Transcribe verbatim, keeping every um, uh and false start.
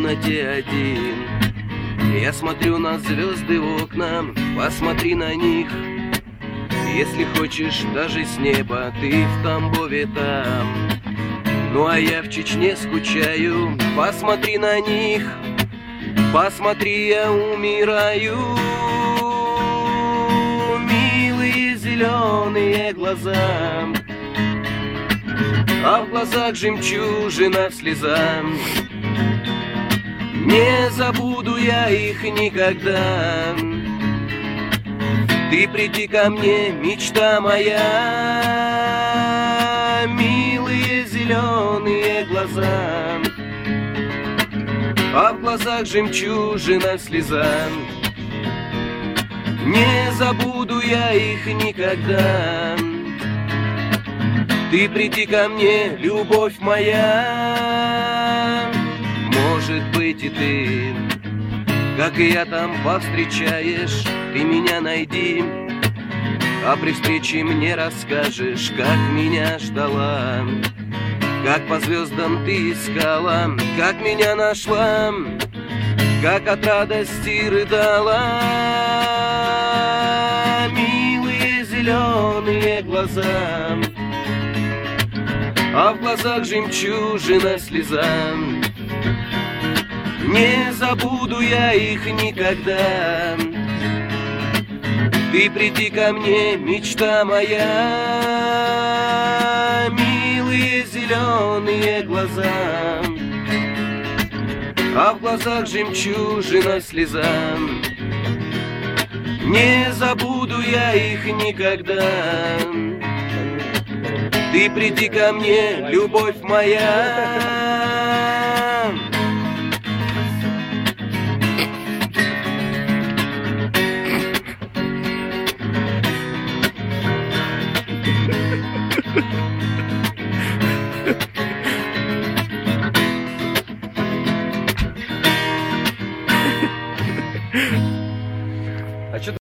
комнате один. Я смотрю на звезды в окна, посмотри на них. Если хочешь, даже с неба, ты в Тамбове там. Ну а я в Чечне скучаю, посмотри на них. Посмотри, я умираю. Милые зеленые глаза, а в глазах жемчужина слеза. Не забуду я их никогда. Ты приди ко мне, мечта моя. Милые зеленые глаза, а в глазах жемчужина слеза. Не забуду я их никогда. Ты приди ко мне, любовь моя. Может быть, и ты, как и я, там повстречаешь. Ты меня найди, а при встрече мне расскажешь, как меня ждала, как по звездам ты искала, как меня нашла, как от радости рыдала. Милые зеленые глаза, а в глазах жемчужина слеза. Не забуду я их никогда. Ты приди ко мне, мечта моя. Милые зеленые глаза, а в глазах жемчужина слеза. Не забуду я их никогда. Ты приди ко мне, любовь моя.